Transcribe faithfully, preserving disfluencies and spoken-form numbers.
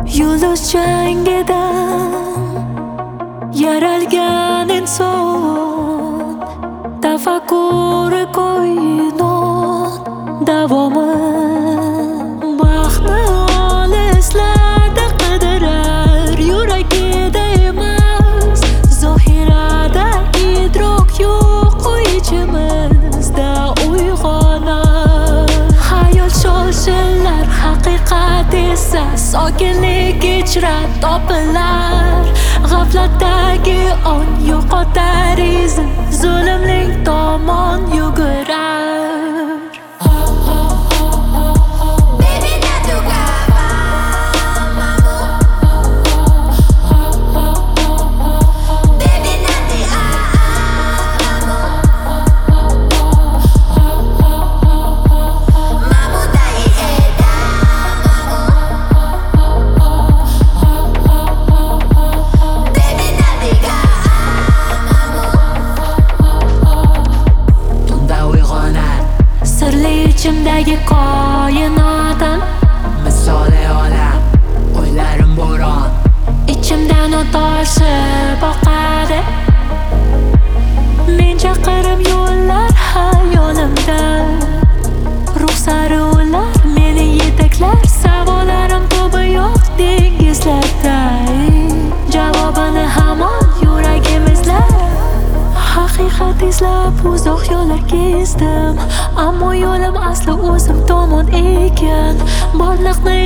Yulduz jangidan yaralgan inson, tafakkuri koinot davomi. Baxtni olislarda qidirar, yuragida emas, zohirada idrok yo'q ichimizda uyg'onar. Hayot shoshillar, haqiqat esa sokinlik ichra topilar. G'aflatdagi on yo'qotar izin, zulmning tomon yugurar. İçimdagi koinotim misoli olam, o'ylarim bo'ron, ichimdan o't toshib oqadi. Men chaqirim yo'llar hayolimda, ruxsari ular meni yetaklar. Savollarim to'bi yo'q dengizlarda, javobini hamon yuragimizlar. Haqiqat izlab uzoq yo'llar kezdim, ammo yo'lim asli o'zim tomon ekan. Borliqni